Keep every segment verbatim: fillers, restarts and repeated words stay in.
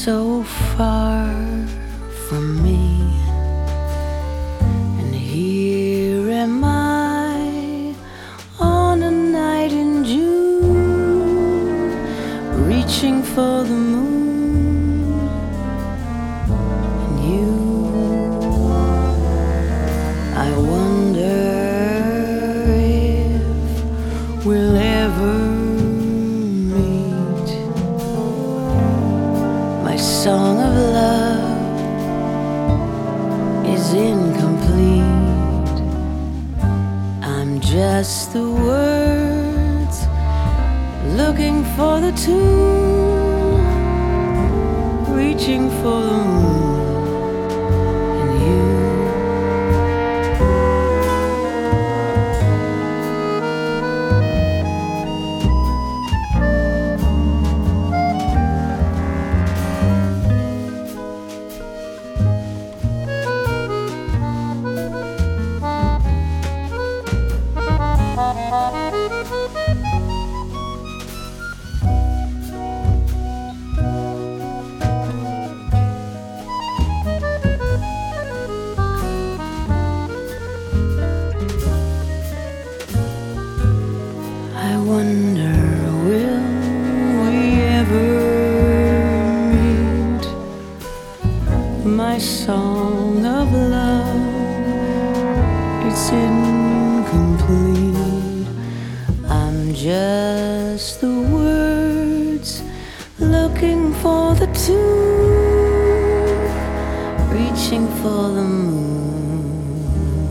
so far from me, and here am I on a night in June, reaching for the moon and you. I wonder if we'll ever meet. My song of love is incomplete. I'm just the words looking for the tune, reaching for the moon and you. I wonder, will we ever meet? My song of love, it's incomplete. I'm just the words looking for the tune, reaching for the moon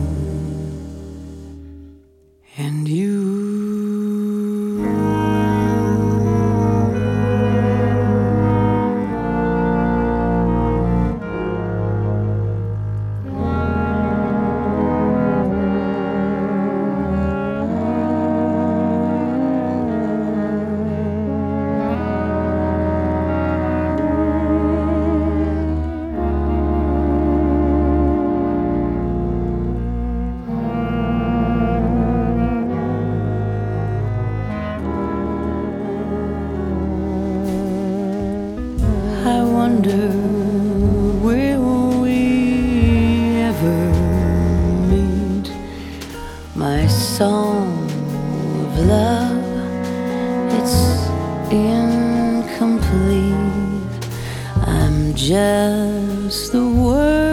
and you. I wonder, will we ever meet? My song of love, it's incomplete. I'm just the word